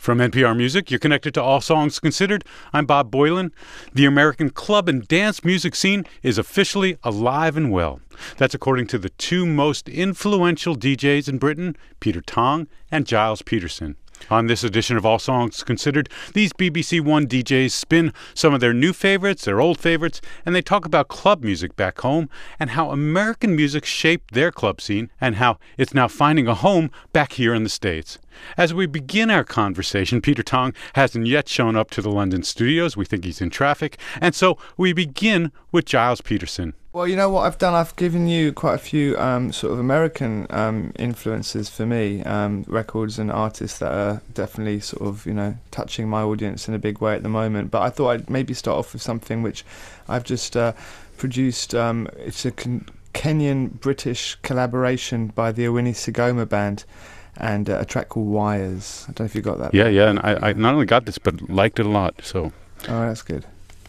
From NPR Music, you're connected to All Songs Considered. I'm Bob Boylan. The American club and dance music scene is officially alive and well. That's according to the two most influential DJs in Britain, Peter Tong and Gilles Peterson. On this edition of All Songs Considered, these BBC One DJs spin some of their new favorites, their old favorites, and they talk about club music back home and how American music shaped their club scene and how it's now finding a home back here in the States. As we begin our conversation, Peter Tong hasn't yet shown up to the London studios. We think he's in traffic. And so we begin with Gilles Peterson. Well, you know what I've done? I've given you quite a few sort of American influences for me, records and artists that are definitely sort of, you know, touching my audience in a big way at the moment. But I thought I'd maybe start off with something which I've just produced. It's a Kenyan-British collaboration by the Owini Sigoma Band and a track called Wires. I don't know if you got that. Yeah, and I not only got this, but liked it a lot. So. Oh, that's good.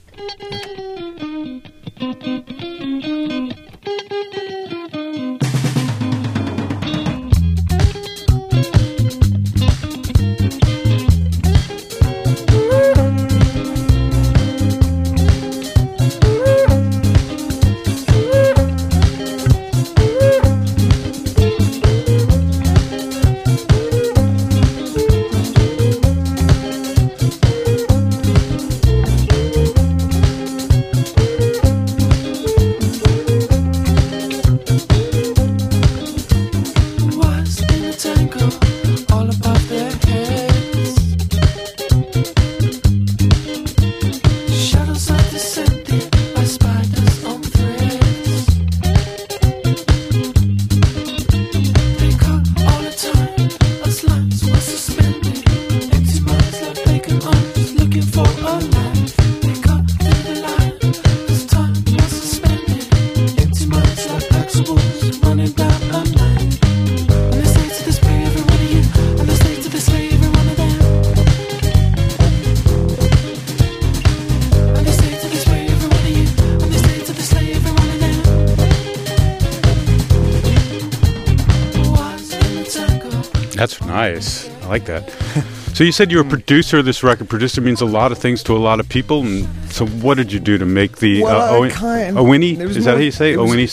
That's nice. I like that. So you said you were a producer of this record. Producer means a lot of things to a lot of people. And so what did you do to make the Owini? Is that how you say? Owini?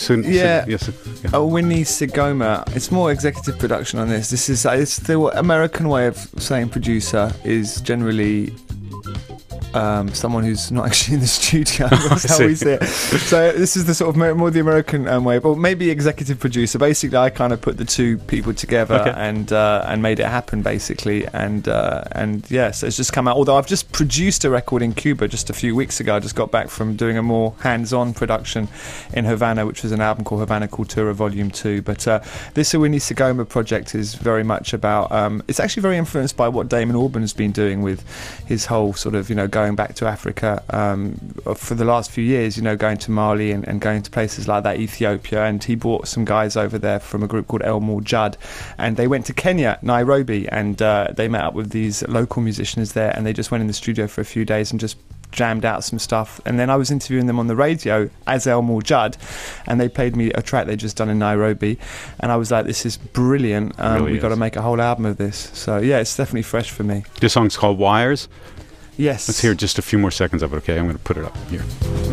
Owini Sigoma. It's more executive production on this. This is it's the American way of saying producer is generally someone who's not actually in the studio. That's how we see it. So this is the sort of more the American way, but maybe executive producer. Basically, I kind of put the two people together and made it happen, basically. And yeah, so it's just come out. Although I've just produced a record in Cuba just a few weeks ago. I just got back from doing a more hands-on production in Havana, which was an album called Havana Cultura Volume 2. But this Owini Sigoma project is very much about. It's actually very influenced by what Damon Albarn has been doing with his whole sort of, you know, going back to Africa for the last few years, you know, going to Mali and going to places like that, Ethiopia, and he brought some guys over there from a group called El Mawjad, and they went to Kenya, Nairobi, and they met up with these local musicians there, and they just went in the studio for a few days and just jammed out some stuff. And then I was interviewing them on the radio as El Mawjad, and they played me a track they'd just done in Nairobi, and I was like, this is brilliant. We've got to make a whole album of this. So yeah, it's definitely fresh for me. This song's called Wires. Yes. Let's hear just a few more seconds of it, okay? I'm going to put it up here.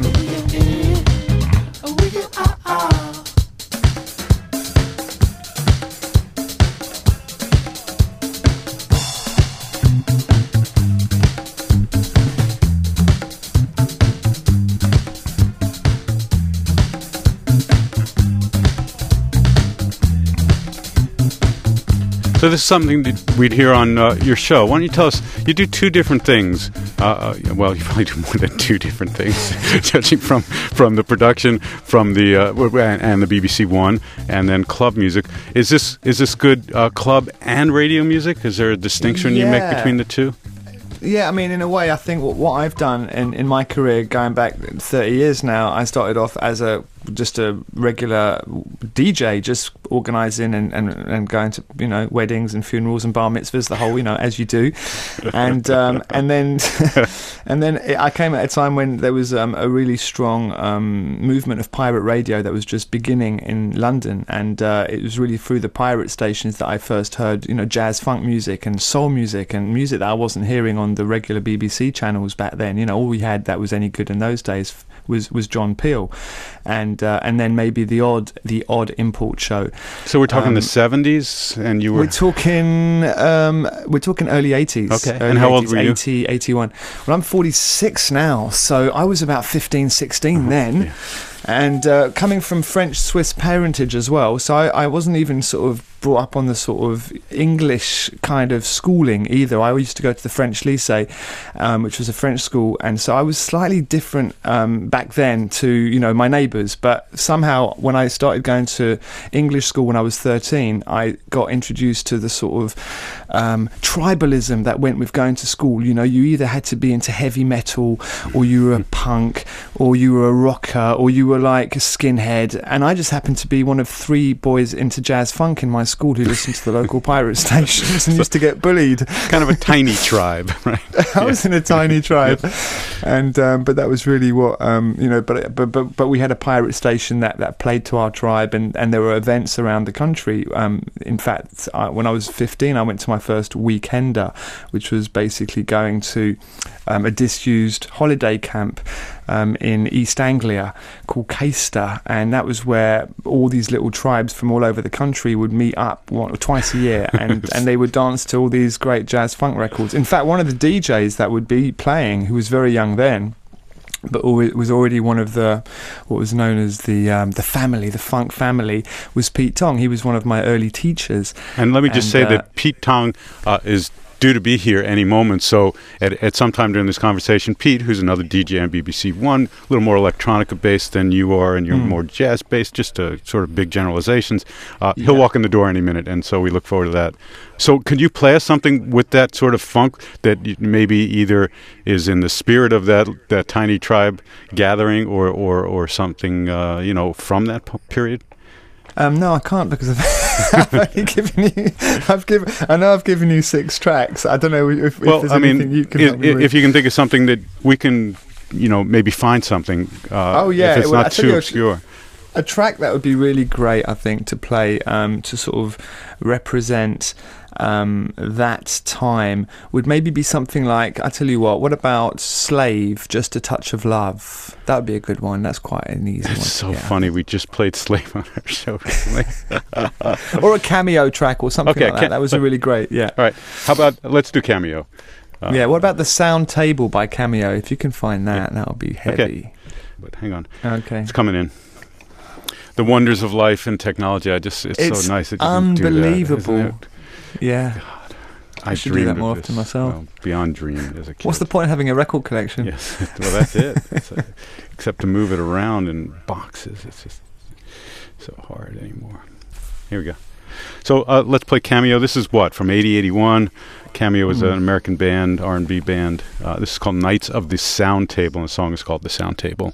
So this is something that we'd hear on your show. Why don't you tell us, you do two different things. Well, you probably do more than two different things, judging from the production, from the and the BBC One, and then club music. Is this good club and radio music? Is there a distinction you make between the two? Yeah, I mean, in a way, I think what I've done in my career, going back 30 years now, I started off as just a regular DJ, just organising and going to, you know, weddings and funerals and bar mitzvahs, the whole, you know, as you do, and then And then I came at a time when there was a really strong movement of pirate radio that was just beginning in London, and it was really through the pirate stations that I first heard, jazz, funk music and soul music and music that I wasn't hearing on the regular BBC channels back then. All we had that was any good in those days was John Peel, and then maybe the odd import show. So we're talking the 70s, and you were... We're talking early 80s. Okay, early and how 80s, old were you? 80, 81. Well, I'm 46 now, so I was about 15, 16 then. Yeah. And coming from French-Swiss parentage as well, so I wasn't even sort of brought up on the sort of English kind of schooling either. I used to go to the French Lycée, which was a French school, and so I was slightly different back then to my neighbours. But somehow when I started going to English school when I was 13, I got introduced to the sort of tribalism that went with going to school. You either had to be into heavy metal, or you were a punk, or you were a rocker, or you were like a skinhead, and I just happened to be one of 3 boys into jazz funk in my school who listened to the local pirate stations and used to get bullied. Kind of a tiny tribe, right? I was in a tiny tribe, and but that was really what But we had a pirate station that played to our tribe, and there were events around the country. In fact, when I was 15, I went to my first weekender, which was basically going to a disused holiday camp in East Anglia called Caister, and that was where all these little tribes from all over the country would meet up twice a year, and they would dance to all these great jazz funk records. In fact, one of the DJs that would be playing, who was very young then, but was already one of what was known as the funk family, was Pete Tong. He was one of my early teachers. And let me just say that Pete Tong is due to be here any moment. So at some time during this conversation, Pete, who's another DJ on BBC One, a little more electronica-based than you are, and you're more jazz-based, just sort of big generalizations, he'll walk in the door any minute, and so we look forward to that. So could you play us something with that sort of funk that maybe either is in the spirit of that tiny tribe gathering or something, from that period? No, I can't, because I've only given you. I've given you 6 tracks. I don't know if there's anything you can help me with. If you can think of something that we can, maybe find something. If it's not too obscure. A track that would be really great, I think, to play to sort of represent that time would maybe be something like, I tell you what about Slave, Just a Touch of Love? That would be a good one. That's quite an easy one. It's so funny. We just played Slave on our show recently. Or a Cameo track or something like that. That was a really great, yeah. All right. How about, let's do Cameo. What about The Sound Table by Cameo? If you can find that, that would be heavy. Okay. But hang on. Okay. It's coming in. The wonders of life and technology. It's so nice that you can do that. Unbelievable. Isn't it? Yeah. God, I should do that more often myself. Well, beyond dream as a kid. What's the point of having a record collection? Yes, well, that's it. Except to move it around in boxes. It's just so hard anymore. Here we go. So let's play Cameo. This is from 80, 81. Cameo is an American band, R&B band. This is called Knights of the Sound Table, and the song is called The Sound Table.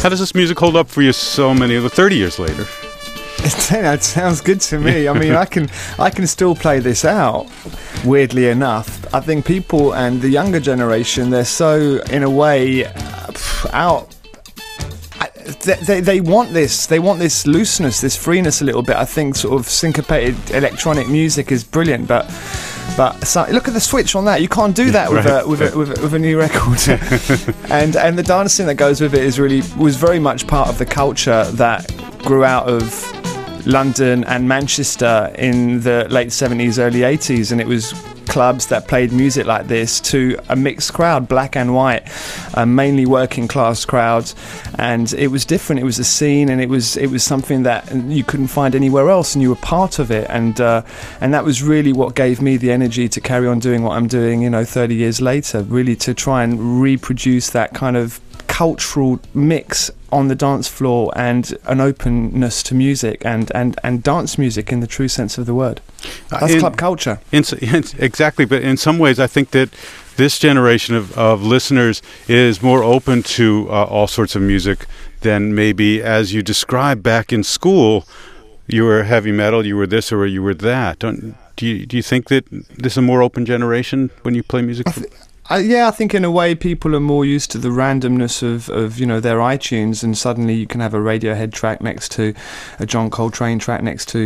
How does this music hold up for you 30 years later? It sounds good to me. I mean, I can still play this out. Weirdly enough, I think people and the younger generation, they're so, in a way, out. They want this. They want this looseness, this freeness a little bit. I think sort of syncopated electronic music is brilliant, but so, look at the switch on that. You can't do that with a new record. and the dancing that goes with it was very much part of the culture that grew out of London and Manchester in the late 70s, early 80s, and it was clubs that played music like this to a mixed crowd, black and white, mainly working class crowds, and it was different. It was a scene, and it was something that you couldn't find anywhere else, and you were part of it, and that was really what gave me the energy to carry on doing what I'm doing, 30 years later, really to try and reproduce that kind of cultural mix on the dance floor and an openness to music and dance music in the true sense of the word. That's club culture. Exactly, but in some ways I think that this generation of listeners is more open to all sorts of music than maybe, as you described back in school, you were heavy metal, you were this or you were that. Do you think that this is a more open generation when you play music? I think in a way people are more used to the randomness of their iTunes, and suddenly you can have a Radiohead track next to a John Coltrane track next to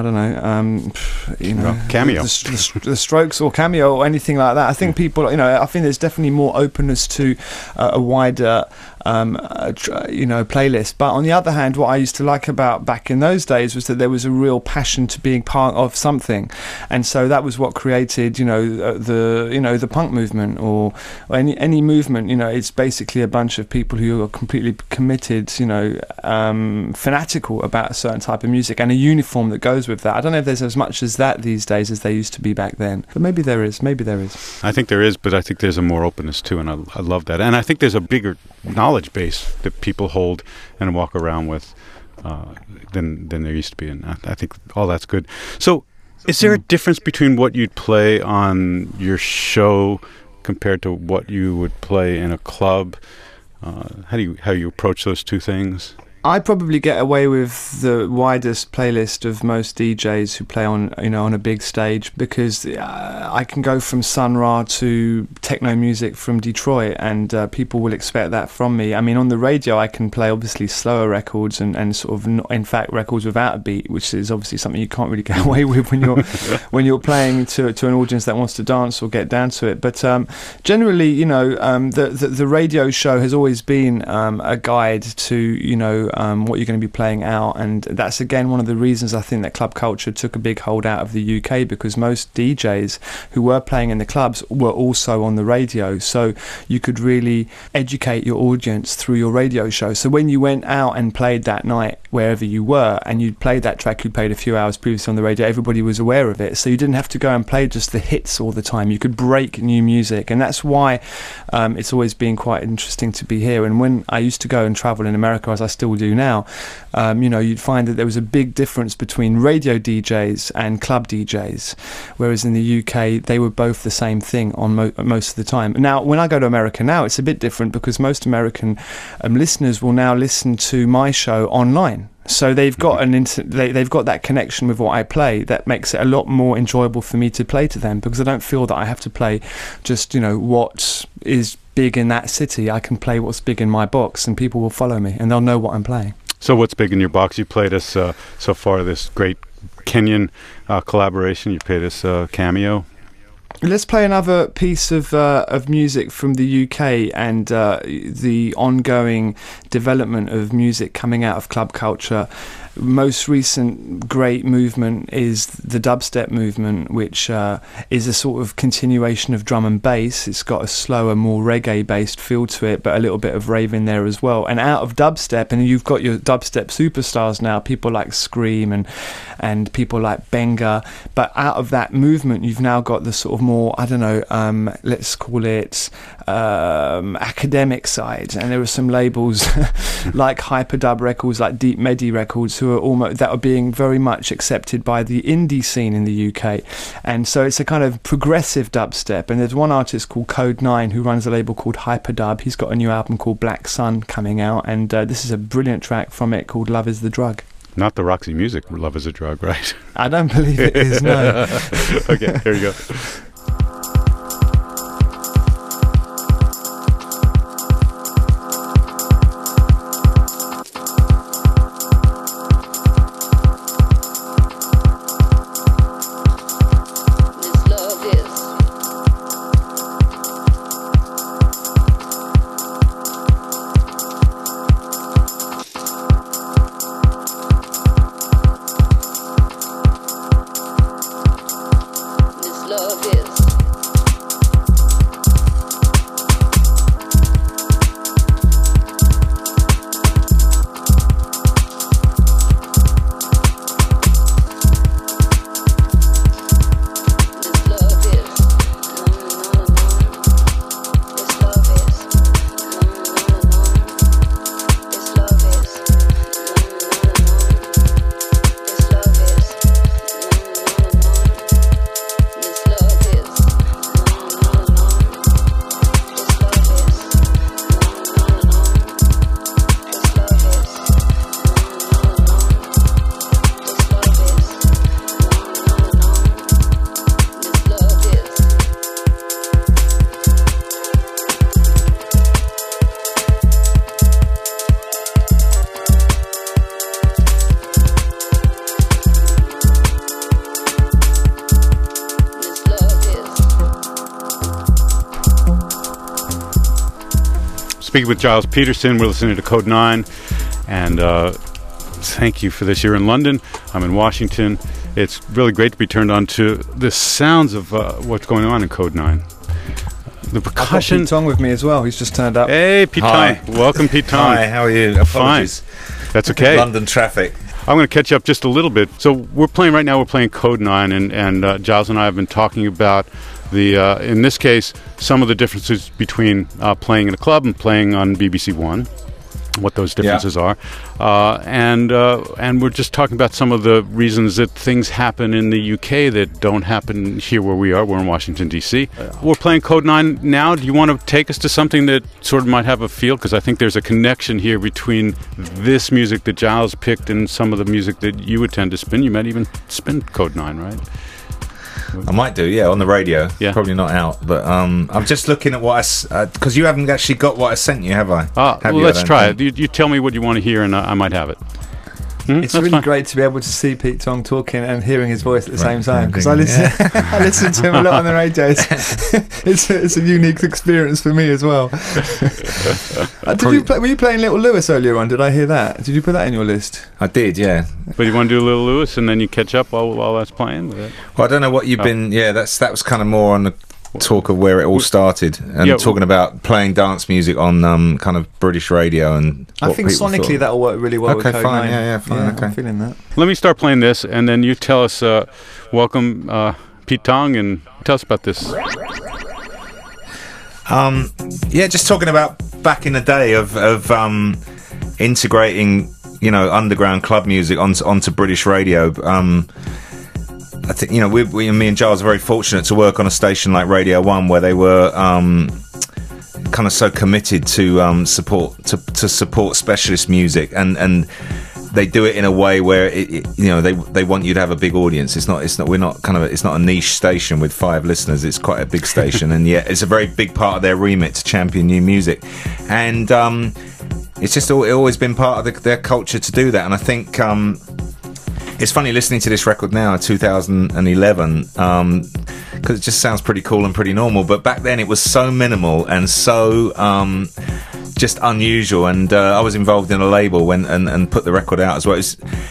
Cameo, the Strokes or Cameo or anything like that. I think people, I think there's definitely more openness to a wider playlist. But on the other hand, what I used to like about back in those days was that there was a real passion to being part of something, and so that was what created the punk movement or any movement. It's basically a bunch of people who are completely committed, fanatical about a certain type of music and a uniform that goes with that. I don't know if there's as much as that these days as there used to be back then, but maybe there is. I think there is, but I think there's a more openness too, and I love that. And I think there's a bigger knowledge base that people hold and walk around with than there used to be, and I think all that's good. So is there a difference between what you'd play on your show compared to what you would play in a club? How you approach those two things? I probably get away with the widest playlist of most DJs who play on a big stage, because I can go from Sun Ra to techno music from Detroit, and people will expect that from me. I mean, on the radio I can play obviously slower records and sort of in fact records without a beat, which is obviously something you can't really get away with when you're playing to an audience that wants to dance or get down to it. But generally, the radio show has always been a guide to what you're going to be playing out, and that's again one of the reasons I think that club culture took a big hold out of the UK, because most DJs who were playing in the clubs were also on the radio, so you could really educate your audience through your radio show. So when you went out and played that night wherever you were, and you played that track you played a few hours previously on the radio, everybody was aware of it, so you didn't have to go and play just the hits all the time. You could break new music, and that's why it's always been quite interesting to be here. And when I used to go and travel in America, as I still do now, you'd find that there was a big difference between radio DJs and club DJs, whereas in the UK they were both the same thing on most of the time. Now when I go to America now, it's a bit different, because most American listeners will now listen to my show online. So they've got they've got that connection with what I play that makes it a lot more enjoyable for me to play to them, because I don't feel that I have to play just what is big in that city. I can play what's big in my box, and people will follow me and they'll know what I'm playing. So what's big in your box? You played us so far this great Kenyan collaboration. You played us Cameo. Let's play another piece of music from the UK and the ongoing development of music coming out of club culture. Most recent great movement is the dubstep movement, which is a sort of continuation of drum and bass. It's got a slower, more reggae-based feel to it, but a little bit of rave in there as well. And out of dubstep, and you've got your dubstep superstars now, people like Scream and people like Benga, but out of that movement, you've now got the sort of more, let's call it academic side, and there were some labels like Hyperdub Records, like Deep Medi Records, who are that are being very much accepted by the indie scene in the UK. And so it's a kind of progressive dubstep. And there's one artist called Code 9 who runs a label called Hyperdub. He's got a new album called Black Sun coming out, and this is a brilliant track from it called Love Is the Drug. Not the Roxy Music Love Is a Drug, right? I don't believe it is, no. Okay, here you go. Speaking with Gilles Peterson, we're listening to Code 9, and thank you for this. You're in London, I'm in Washington. It's really great to be turned on to the sounds of what's going on in Code 9. The percussion. I've got Pete Tong with me as well, he's just turned up. Hey, Pete Tong. Welcome, Pete Tong. Hi, how are you? Apologies. Fine. That's okay. London traffic. I'm going to catch up just a little bit. So we're playing Code 9, and Giles and I have been talking about in this case, some of the differences between playing in a club and playing on BBC One, what those differences are, and we're just talking about some of the reasons that things happen in the UK that don't happen here where we are. We're in Washington, D.C. We're playing Code 9 now. Do you want to take us to something that sort of might have a feel? Because I think there's a connection here between this music that Giles picked and some of the music that you would tend to spin. You might even spin Code 9, right? I might do, yeah, on the radio. Yeah. Probably not out, but I'm just looking at what because you haven't actually got what I sent you, have I? Well, let's try it. You tell me what you want to hear, and I might have it. It's really great to be able to see Pete Tong talking and hearing his voice at the same time, because I listen to him a lot on the radio. It's a unique experience for me as well. Were you playing Little Lewis earlier on? Did I hear that? Did you put that in your list? I did, yeah. But you want to do Little Lewis and then you catch up while that's playing? Well, I don't know what you've been. Yeah, that was kind of more on the talk of where it all started, and talking about playing dance music on kind of British radio, and I think sonically that'll work really well. Okay, with Code fine, 9. fine. Okay, I'm feeling that. Let me start playing this, and then you tell us. Welcome, Pete Tong, and tell us about this. Just talking about back in the day of integrating, underground club music onto British radio. I think me and Giles are very fortunate to work on a station like Radio 1, where they were kind of so committed to support specialist music, and they do it in a way where they want you to have a big audience. It's not a niche station with 5 listeners. It's quite a big station, and yet it's a very big part of their remit to champion new music, and it's just always been part of their culture to do that. And I think it's funny listening to this record now, 2011, because it just sounds pretty cool and pretty normal. But back then it was so minimal and so just unusual. And I was involved in a label and put the record out as well.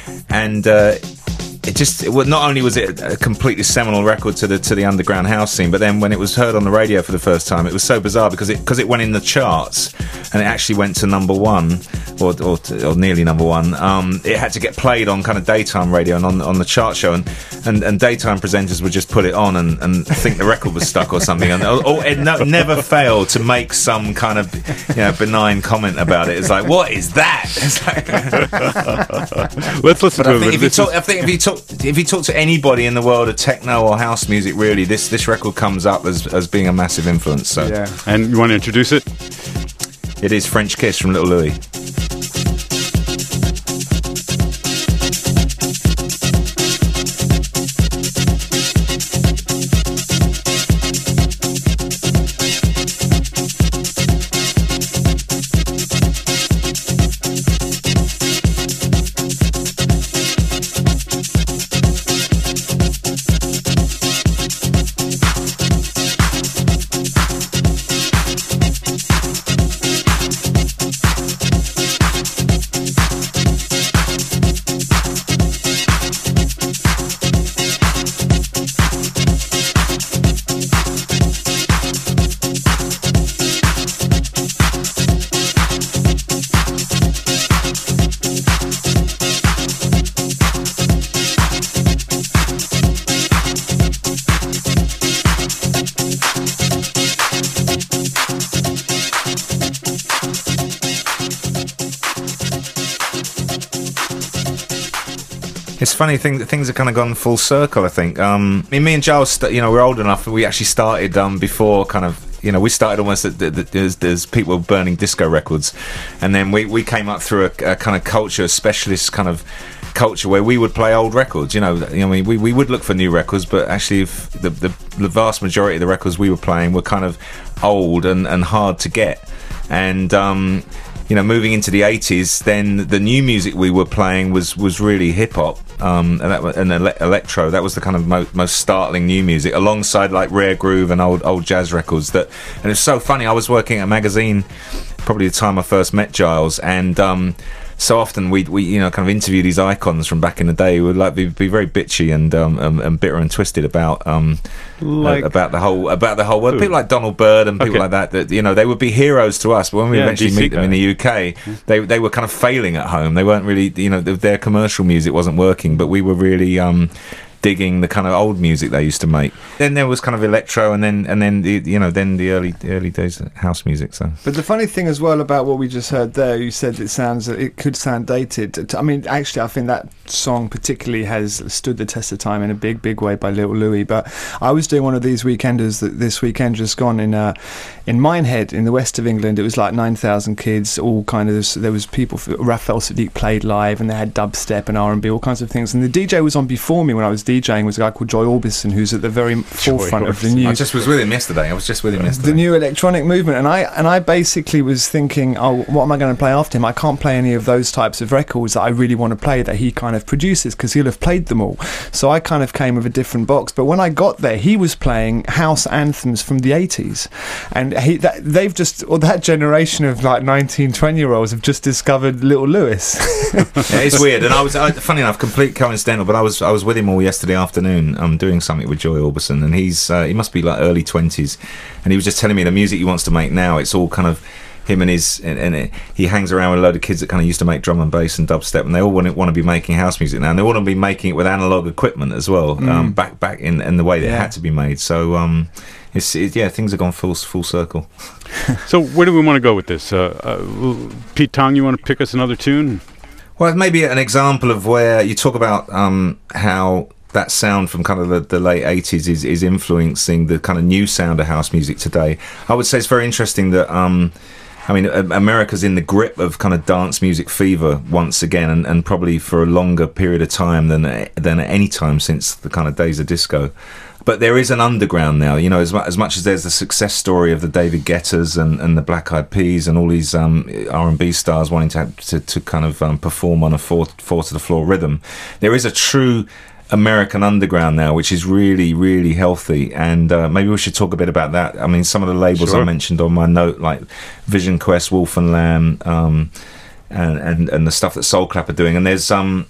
Not only was it a completely seminal record to the underground house scene, but then when it was heard on the radio for the first time, it was so bizarre because it went in the charts, and it actually went to number 1 or nearly number one. It had to get played on kind of daytime radio and on the chart show, and daytime presenters would just put it on and think the record was stuck or something, and it never failed to make some kind of benign comment about it. It's like, what is that? It's like, let's listen to it. If you talk to anybody in the world of techno or house music, really, this record comes up as being a massive influence. So, Yeah. And you want to introduce it? It is French Kiss from Little Louis. It's funny things have kind of gone full circle, I think. Me and Giles, we're old enough, we actually started before kind of, we started almost as people were burning disco records, and then we came up through a kind of culture, a specialist kind of culture where we would play old records. We would look for new records, but actually the vast majority of the records we were playing were kind of old and hard to get. And moving into the 80s, then the new music we were playing was really hip hop and electro. That was the kind of most startling new music, alongside like rare groove and old jazz records. And it's so funny. I was working at a magazine probably the time I first met Giles, and so often we kind of interview these icons from back in the day who would like be very bitchy and bitter and twisted about the whole world. People like Donald Byrd and people like that they would be heroes to us, but when we eventually meet them in the UK, they were kind of failing at home. They weren't really, their commercial music wasn't working, but we were really digging the kind of old music they used to make. Then there was kind of electro, and then the early days of house music. So, but the funny thing as well about what we just heard there, you said it could sound dated. I mean, actually, I think that song particularly has stood the test of time in a big way by Little Louis. But I was doing one of these weekenders this weekend just gone in Minehead in the west of England. It was like 9,000 kids, all kind of. There was people. Raphael Sadiq played live, and they had dubstep and R&B, all kinds of things. And the DJ was on before me when I was DJing, was a guy called Joy Orbison, who's at the very forefront of the new. I just was with him yesterday. The new electronic movement, and I basically was thinking, what am I going to play after him? I can't play any of those types of records that I really want to play that he kind of produces, because he'll have played them all. So I kind of came with a different box. But when I got there, he was playing house anthems from the 80s, and that generation of like 19, 20-year-olds have just discovered Little Louis. Yeah, it's weird. And I was funny enough, complete coincidental, but I was with him all yesterday afternoon doing something with Joy Orbison, and he must be like early 20s, and he was just telling me the music he wants to make now, it's all kind of him and he hangs around with a load of kids that kind of used to make drum and bass and dubstep, and they all want to be making house music now, and they want to be making it with analog equipment as well, back in the way that it had to be made. So things have gone full circle. So where do we want to go with this? Pete Tong, you want to pick us another tune? Well, maybe an example of where you talk about how that sound from kind of the late 80s is influencing the kind of new sound of house music today. I would say it's very interesting that America's in the grip of kind of dance music fever once again, and probably for a longer period of time than at any time since the kind of days of disco. But there is an underground now, as much as there's the success story of the David Guettas and the Black Eyed Peas and all these R&B stars wanting to kind of perform on a four to the floor rhythm. There is a true American underground now, which is really, really healthy, and maybe we should talk a bit about that. I mean, some of the labels I mentioned on my note, like Vision Quest, Wolf and Lamb, and the stuff that Soul Clap are doing, and there's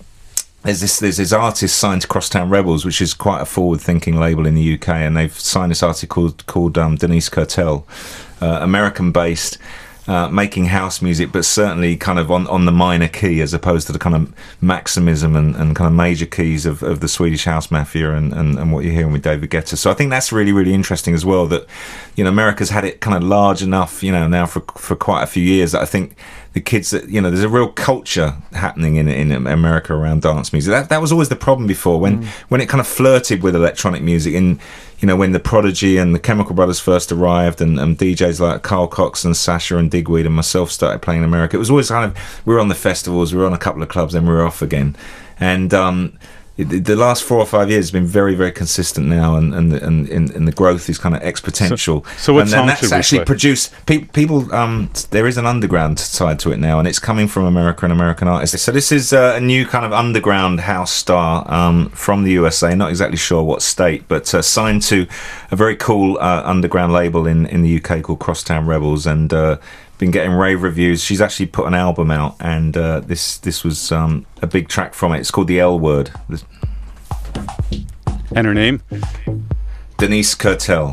this artist signed to Crosstown Rebels, which is quite a forward-thinking label in the UK, and they've signed this artist called Denise Curtel, American-based. making house music, but certainly kind of on the minor key as opposed to the kind of maximism and kind of major keys of the Swedish House Mafia and what you're hearing with David Guetta. So I think that's really, really interesting as well, that, you know, America's had it kind of large enough, you know, now for quite a few years, that I think the kids that, you know, there's a real culture happening in America around dance music. That was always the problem before, when it kind of flirted with electronic music, and, you know, when the Prodigy and the Chemical Brothers first arrived, and DJs like Carl Cox and Sasha and Digweed and myself started playing in America, it was always kind of, we were on the festivals, we were on a couple of clubs, then we were off again. And the last 4 or 5 years has been very, very consistent now, and the growth is kind of exponential. So what and songs that's should we actually play? produced people. There is an underground side to it now, and it's coming from America and American artists. So this is a new kind of underground house star from the USA. Not exactly sure what state, but signed to a very cool underground label in the UK called Crosstown Rebels, and been getting rave reviews. She's actually put an album out, and this was a big track from it. It's called The L Word. And her name? Denise Kurtel.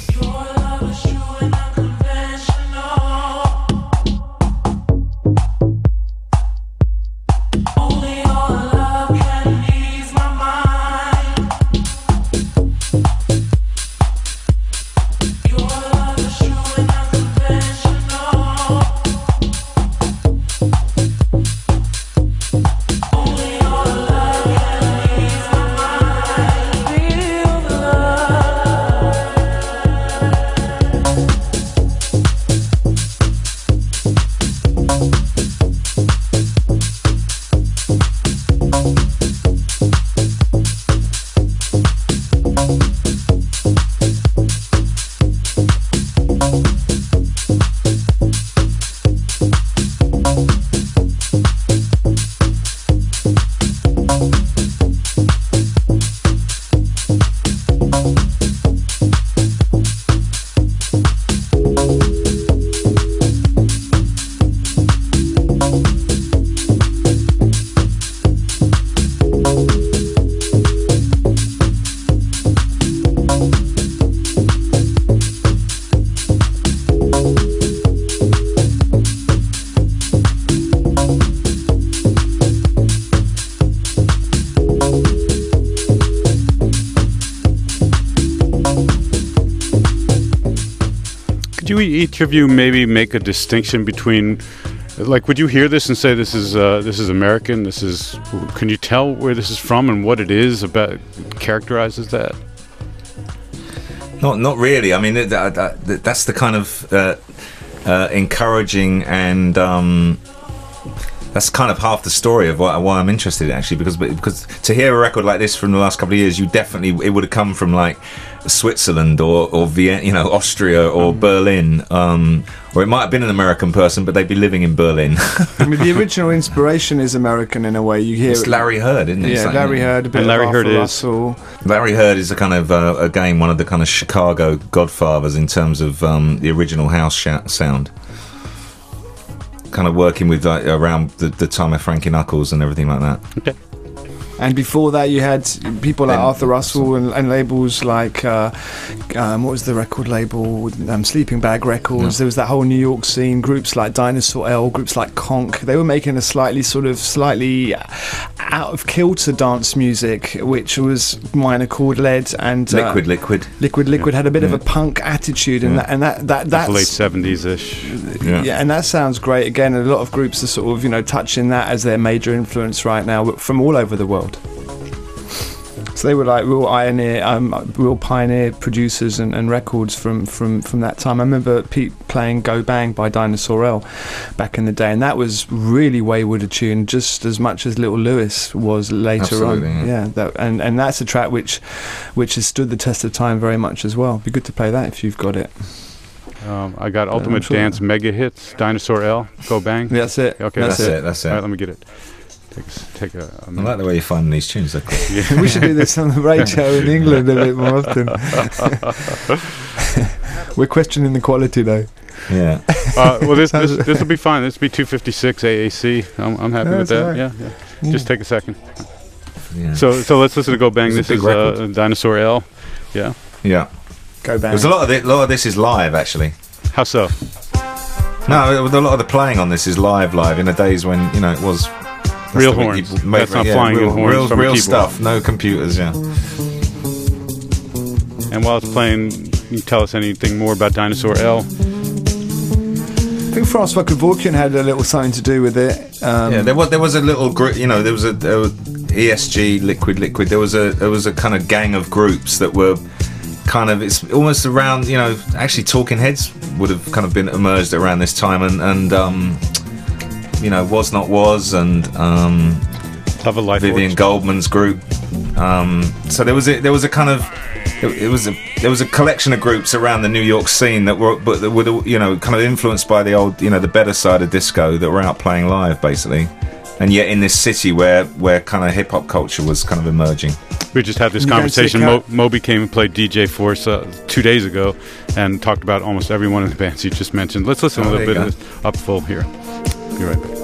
Could you each of you maybe make a distinction between, like, would you hear this and say this is American? Can you tell where this is from and what it is about characterizes that? Not really. I mean, that's the kind of encouraging, and that's kind of half the story of why I'm interested, actually, because to hear a record like this from the last couple of years, it would have come from like Switzerland or Vienna, you know, Austria or Berlin, or it might have been an American person, but they'd be living in Berlin. I mean, the original inspiration is American in a way. You hear it's Larry Heard, isn't it? Yeah, Larry Heard, a bit and of Larry Heard Arthur is Russell. Larry Heard is a kind of again one of the kind of Chicago godfathers in terms of the original house sound. Kind of working with around the time of Frankie Knuckles and everything like that. Okay. And before that, you had people like Arthur Russell and labels like what was the record label? Sleeping Bag Records. Yeah. There was that whole New York scene. Groups like Dinosaur L, groups like Conk. They were making a slightly out of kilter dance music, which was minor chord led and Liquid had a bit of a punk attitude, and that's late 70s-ish. Yeah, and that sounds great. Again, a lot of groups are sort of touching that as their major influence right now from all over the world. So they were like real pioneer producers and records from that time. I remember Pete playing Go Bang by Dinosaur L back in the day, and that was really wayward a tune, just as much as Little Lewis was later on. Yeah, and that's a track which has stood the test of time very much as well. It'd be good to play that if you've got it. I got Ultimate Dance Mega Hits, Dinosaur L, Go Bang. That's it. Okay, that's it. All right, let me get it. Take a I like the way you're finding these tunes. Yeah. We should do this on the radio in England a bit more often. We're questioning the quality though. Yeah. Well, this will be fine. This will be 256 AAC. I'm happy with that. Right. Yeah. Just take a second. Yeah. So let's listen to Go Bang. This is Dinosaur L. Yeah. Yeah. Go Bang. There's a lot of this is live, actually. How so? No, a lot of the playing on this is live in the days when it was real horns. That's not flying in horns from a real keyboard. stuff. No computers. Yeah. And while it's playing, can you tell us anything more about Dinosaur L? I think Francois Kevorkian had a little something to do with it. There was a little group. There was a ESG Liquid. There was a kind of gang of groups that were kind of, it's almost around, actually Talking Heads would have kind of been emerged around this time, and Was Not Was, and Love of Life Vivian Goldman's group. So there was a kind of, there was a collection of groups around the New York scene that were kind of influenced by the old, the better side of disco, that were out playing live basically, and yet in this city where kind of hip hop culture was kind of emerging. We just had this conversation. Moby came and played DJ for us 2 days ago and talked about almost every one of the bands you just mentioned. Let's listen a little bit of this Up Full here. Be right back.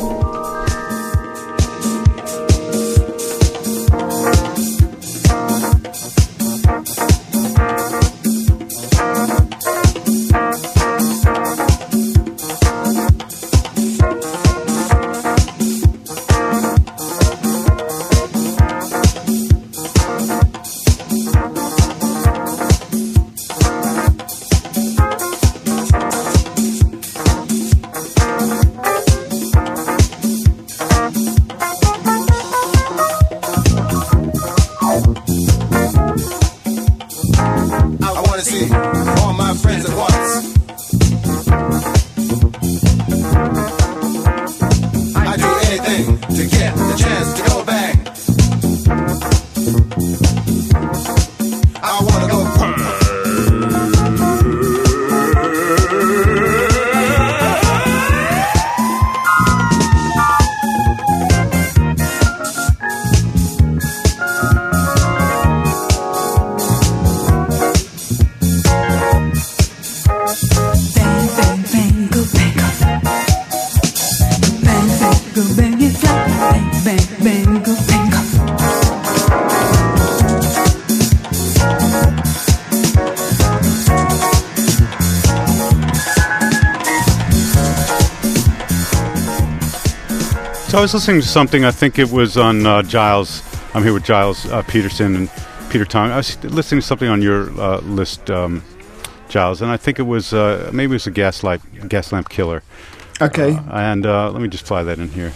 So I was listening to something, I think it was on Giles. I'm here with Giles Peterson and Peter Tong. I was listening to something on your list, Giles, and I think it was maybe it was a gas lamp killer. Okay. And let me just fly that in here.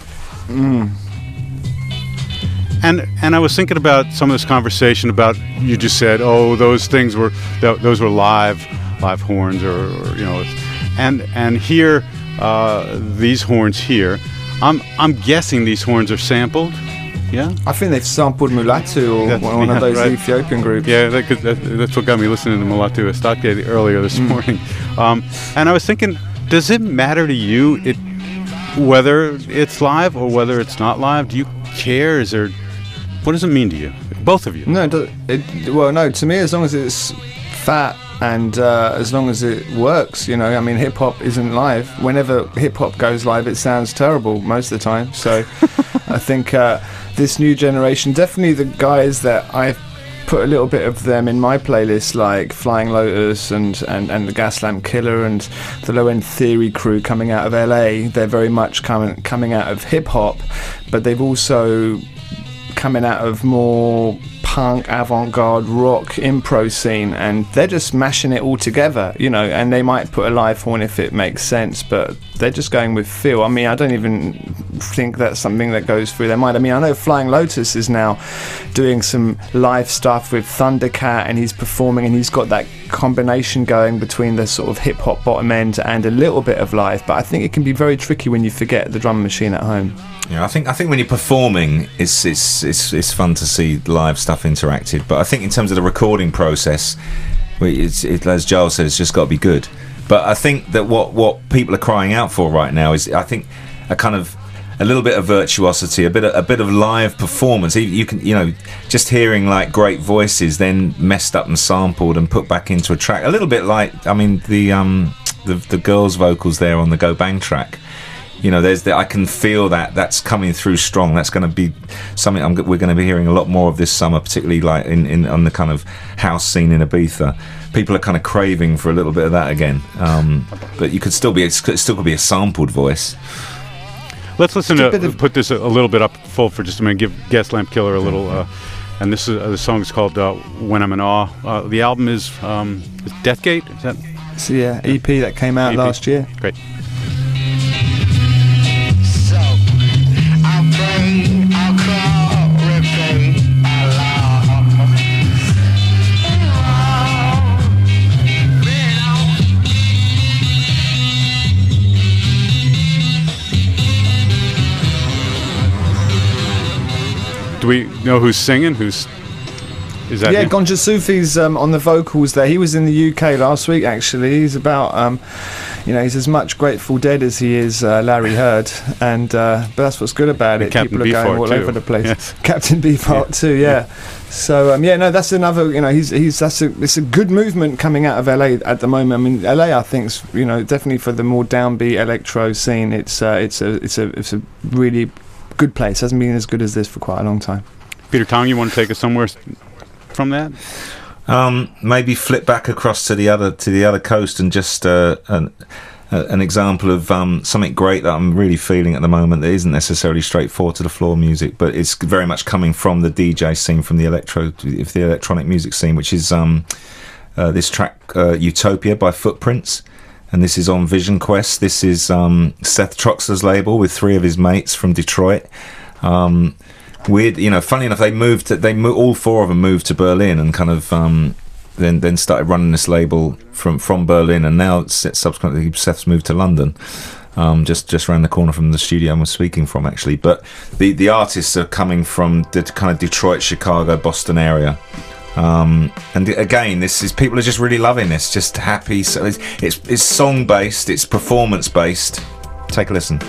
And I was thinking about some of this conversation about, you just said, those things were live horns, or and here these horns here. I'm guessing these horns are sampled. Yeah, I think they've sampled Mulatu or one of those Ethiopian groups. Yeah, that's what got me listening to Mulatu Astatke earlier this morning. And I was thinking, does it matter to you whether it's live or whether it's not live? Do you care? What does it mean to you, both of you? No, no. To me, as long as it's fat and as long as it works, hip hop isn't live. Whenever hip hop goes live, it sounds terrible most of the time. So I think this new generation, definitely the guys that I've put a little bit of them in my playlist, like Flying Lotus and the Gas Lamp Killer and the Low End Theory crew coming out of LA, they're very much coming out of hip hop, but they've also coming out of more punk, avant-garde, rock, impro scene, and they're just mashing it all together, and they might put a live horn if it makes sense, but they're just going with feel. I mean, I don't even think that's something that goes through their mind. I mean, I know Flying Lotus is now doing some live stuff with Thundercat, and he's performing, and he's got that combination going between the sort of hip-hop bottom end and a little bit of live, but I think it can be very tricky when you forget the drum machine at home. Yeah, I think when you're performing, it's fun to see live stuff interacted. But I think in terms of the recording process, as Giles said, it's just got to be good. But I think that what people are crying out for right now is, I think, a kind of a little bit of virtuosity, a bit of live performance. You can, just hearing like great voices, then messed up and sampled and put back into a track. A little bit like, I mean, the girls' vocals there on the Go Bang track. You know, I can feel that's coming through strong. That's going to be something we're going to be hearing a lot more of this summer, particularly like on the kind of house scene in Ibiza. People are kind of craving for a little bit of that again. But it still could be a sampled voice. Let's listen to put this a little bit up full for just a minute. Give Gaslamp Killer a little. And this is the song is called "When I'm in Awe." The album is Deathgate. Is that? So yeah, EP that came out last year. Great. Do we know who's singing? Is that? Yeah, him? Gonja Sufi's on the vocals there. He was in the UK last week, actually. He's about, he's as much Grateful Dead as he is Larry Heard, and but that's what's good about it. Captain People are going all over the place. Yes. Captain Beefheart too, yeah. So that's another. It's a good movement coming out of LA at the moment. I mean, LA, I think's definitely for the more downbeat electro scene. It's a really good place. Hasn't been as good as this for quite a long time. Peter Tong, you want to take us somewhere from that? Maybe flip back across to the other coast and just an example of something great that I'm really feeling at the moment that isn't necessarily straightforward to the floor music, but it's very much coming from the DJ scene, from the electronic music scene, which is this track Utopia by Footprints. And this is on Vision Quest. This is Seth Troxler's label with 3 of his mates from Detroit. Weird, funny enough, all 4 of them moved to Berlin and kind of then started running this label from Berlin, and now subsequently Seth's moved to London, just around the corner from the studio I was speaking from, actually. But the artists are coming from the kind of Detroit, Chicago, Boston area. And again, people are just really loving this, just happy. So it's song based, it's performance based. Take a listen.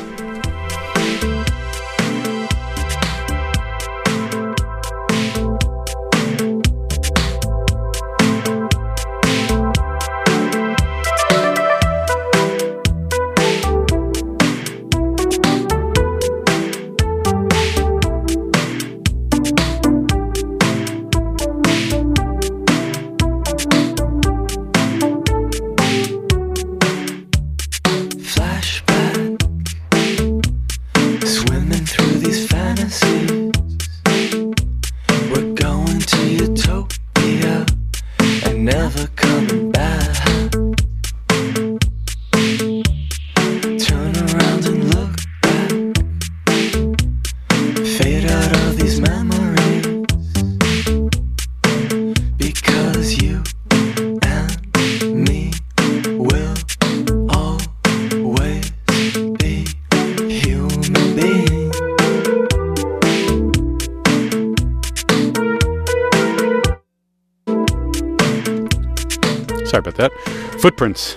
Sorry about that. Footprints.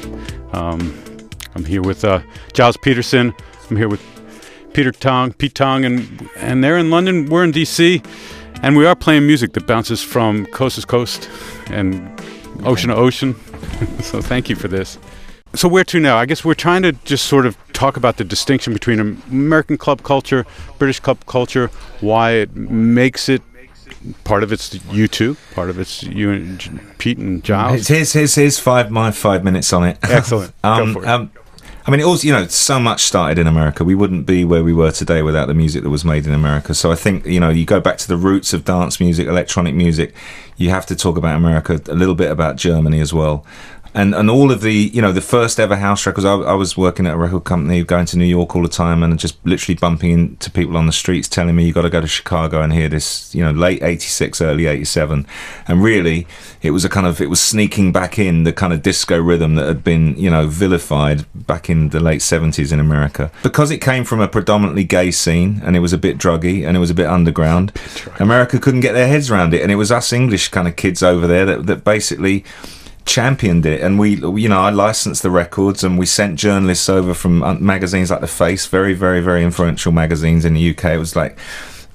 I'm here with Giles Peterson. I'm here with Pete Tong, and they're in London. We're in DC, and we are playing music that bounces from coast to coast and ocean to ocean. So thank you for this. So where to now? I guess we're trying to just sort of talk about the distinction between American club culture, British club culture, why it makes it. Part of it's you two, part of it's you and Pete and Giles. Here's my 5 minutes on it. Excellent. Go for it. I mean, it also, so much started in America. We wouldn't be where we were today without the music that was made in America. So I think, you go back to the roots of dance music, electronic music. You have to talk about America, a little bit about Germany as well. And all of the, the first ever house records, I was working at a record company, going to New York all the time and just literally bumping into people on the streets telling me, you got to go to Chicago and hear this, late 86, early 87. And really, it was sneaking back in the kind of disco rhythm that had been, vilified back in the late 70s in America. Because it came from a predominantly gay scene and it was a bit druggy and it was a bit underground, America couldn't get their heads around it. And it was us English kind of kids over there that basically championed it, and I licensed the records, and we sent journalists over from magazines like The Face, very, very, very influential magazines in the UK. It was like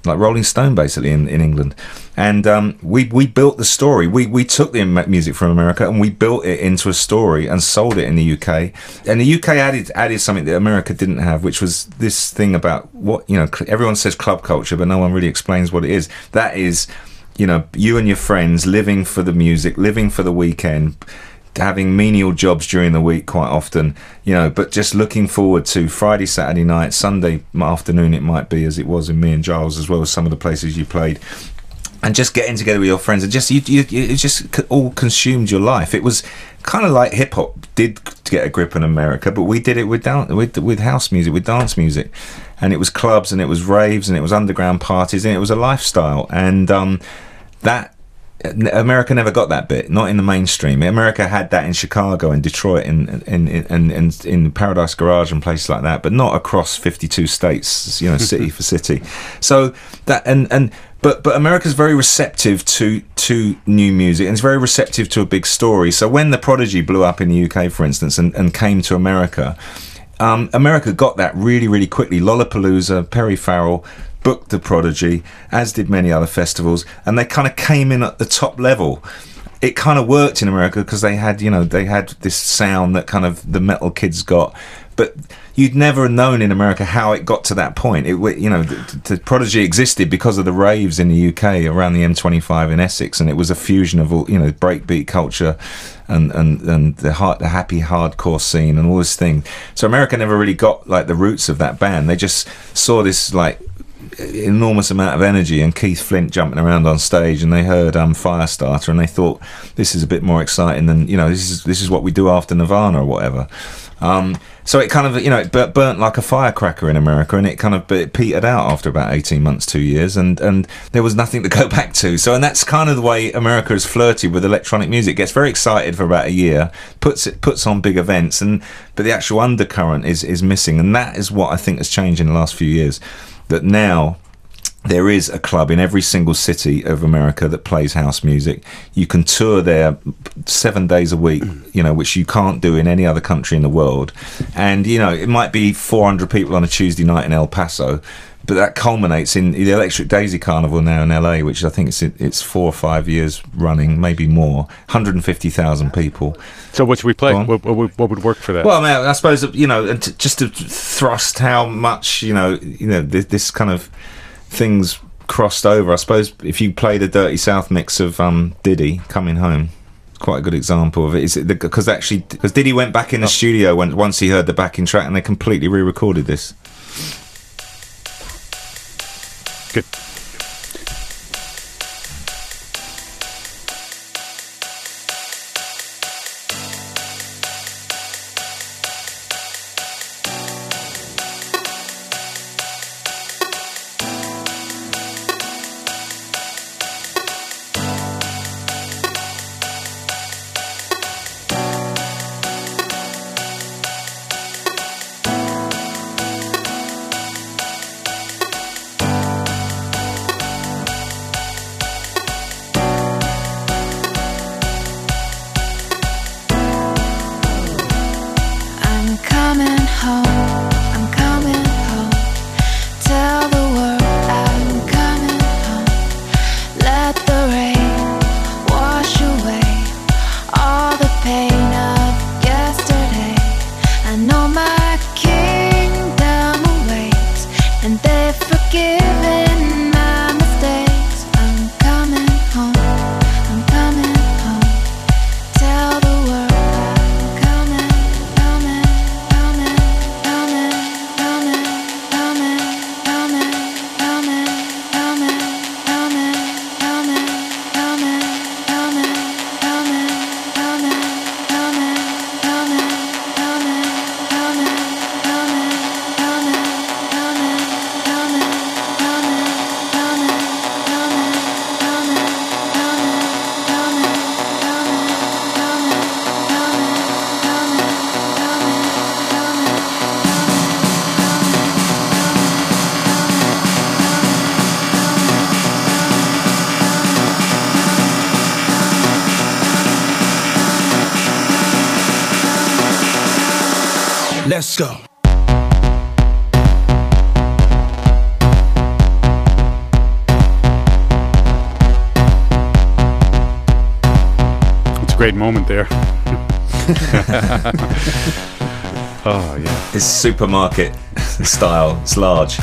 like Rolling Stone, basically in England. And we built the story. We took the music from America and we built it into a story and sold it in the UK. And the UK added something that America didn't have, which was this thing about what, you know, everyone says club culture, but no one really explains what it is. That is, you know, you and your friends living for the music, living for the weekend, having menial jobs during the week quite often, you know, but just looking forward to Friday, Saturday night, Sunday afternoon it might be, as it was in Me and Giles, as well as some of the places you played, and just getting together with your friends, and just it just all consumed your life. It was kind of like hip hop did get a grip in America, but we did it with house music, with dance music, and it was clubs and it was raves and it was underground parties and it was a lifestyle, and that America never got that bit, not in the mainstream. America had that in Chicago and Detroit and in Paradise Garage and places like that, but not across 52 states, you know, city for city. So that but America's very receptive to new music, and it's very receptive to a big story. So when The Prodigy blew up in the UK, for instance, and came to America, America got that really, really quickly. Lollapalooza, Perry Farrell booked The Prodigy, as did many other festivals, and they kind of came in at the top level. It kind of worked in America because they had this sound that kind of the metal kids got, but you'd never known in America how it got to that point. The Prodigy existed because of the raves in the UK around the M25 in Essex, and it was a fusion of all, you know, breakbeat culture and the happy hardcore scene and all this thing. So America never really got like the roots of that band. They just saw this like enormous amount of energy and Keith Flint jumping around on stage, and they heard Firestarter and they thought, this is a bit more exciting than, you know, this is what we do after Nirvana or whatever. So it kind of, you know, it burnt like a firecracker in America, and it petered out after about 18 months, 2 years, and there was nothing to go back to. So, and that's kind of the way America has flirted with electronic music. Gets very excited for about a year, puts on big events, but the actual undercurrent is missing, and that is what I think has changed in the last few years. That now there is a club in every single city of America that plays house music. You can tour there 7 days a week, you know, which you can't do in any other country in the world. And, you know, it might be 400 people on a Tuesday night in El Paso, but that culminates in the Electric Daisy Carnival now in LA, which I think it's 4 or 5 years running, maybe more. 150,000 people. So what should we play? What would work for that? Well, I suppose, you know, and just to thrust how much, you know, this kind of things crossed over. I suppose if you play the Dirty South mix of Diddy Coming Home, quite a good example of it. Because Diddy went back in the studio once he heard the backing track, and they completely re-recorded this. Good. Let's go. great moment there. Oh, yeah. It's supermarket style. It's large.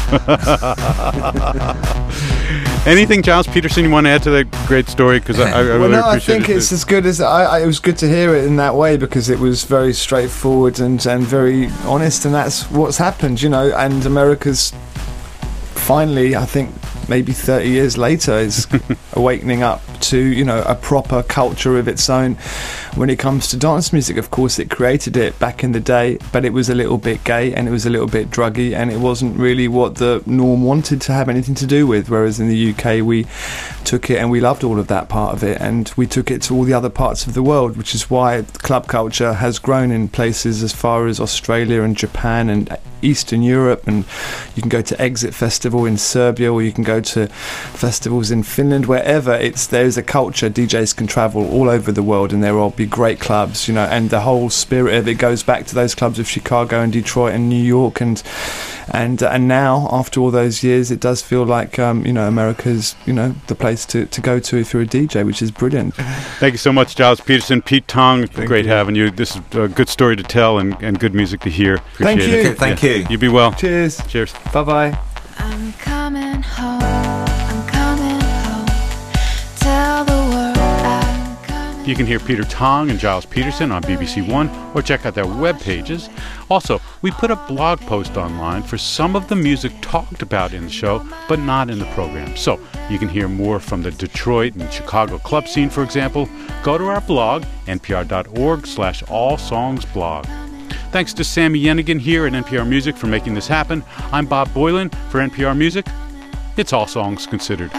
Anything, Giles Peterson, you want to add to that great story? Because I really I appreciate think it. it's as good as it was good to hear it in that way, because it was very straightforward and very honest, and that's what's happened, you know. And America's finally, I think, maybe 30 years later, is awakening up to, you know, a proper culture of its own when it comes to dance music. Of course, it created it back in the day, but it was a little bit gay and it was a little bit druggy, and it wasn't really what the norm wanted to have anything to do with. Whereas in the UK, we took it and we loved all of that part of it, and we took it to all the other parts of the world, which is why club culture has grown in places as far as Australia and Japan and Eastern Europe. And you can go to Exit Festival in Serbia, or you can go to festivals in Finland. Wherever there's a culture, DJs can travel all over the world, and there will be great clubs, you know. And the whole spirit of it goes back to those clubs of Chicago and Detroit and New York, and now, after all those years, it does feel like you know, America's, you know, the place to go to if you're a DJ, which is brilliant. Thank you so much, Giles Peterson. Pete Tong, great you. having you. This is a good story to tell and good music to hear. Thank Appreciate you. it. Thank you. You be well. Cheers. Cheers. Bye-bye. I'm coming home, I'm coming home. Tell the world I'm coming. You can hear Peter Tong and Giles Peterson on BBC One, or check out their web pages. Also, we put a blog post online for some of the music talked about in the show, but not in the program. So you can hear more from the Detroit and Chicago club scene, for example. Go to our blog, npr.org/allsongsblog. Thanks to Sammy Yenigan here at NPR Music for making this happen. I'm Bob Boylan for NPR Music. It's All Songs Considered.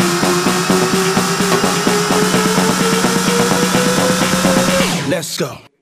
Let's go.